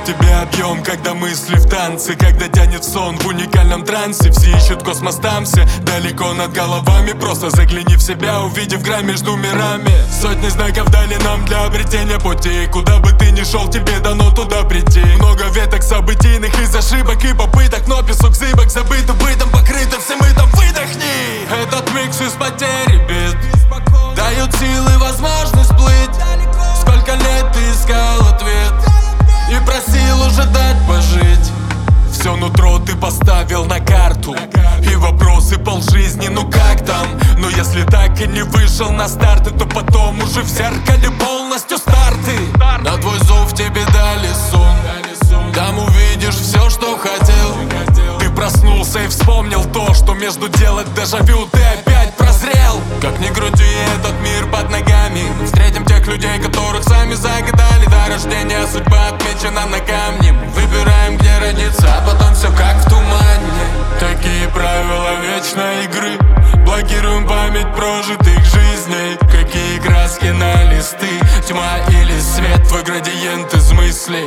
тебе объем, когда мысли в танце, когда тянет сон в уникальном трансе. Все ищут космос там, все далеко над головами. Просто загляни в себя, увидев грань между мирами. Сотни знаков дали нам для обретения пути. Куда бы ты ни шел, тебе дано туда прийти. Много веток событийных из ошибок и попыток, но песок зыбок забыт бытом покрыто всем этом. Выдохни! Этот микс из потерь и бед дают силы, возможность плыть. Сколько лет ты искал ответ и просил уже дать пожить. Все нутро ты поставил на карту, и вопросы полжизни, ну как там? Но если так и не вышел на старты, то потом уже в зеркале полностью старты. На твой зов тебе дали сон, там увидишь все, что хотел. Ты проснулся и вспомнил то, что между делать дежавю ты опять прозрел. Как ни крути, этот мир под ногами. Мы встретим тех людей, которых сами загадали. До рождения судьба отмечена на камне. Мы выбираем, где родиться, а потом все как в тумане. Такие правила вечной игры. Блокируем память прожитых жизней. Какие краски на листы, тьма или свет, твой градиент из мыслей.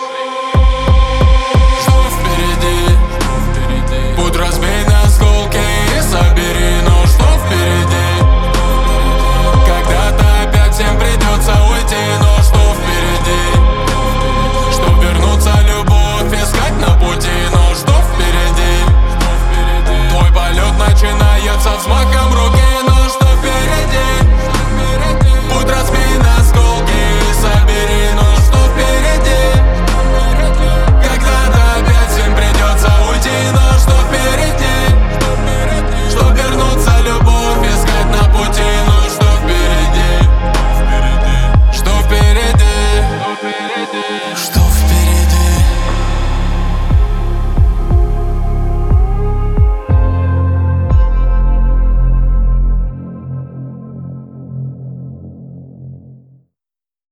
Что впереди? Путь разбей на осколки и собери. Но что впереди?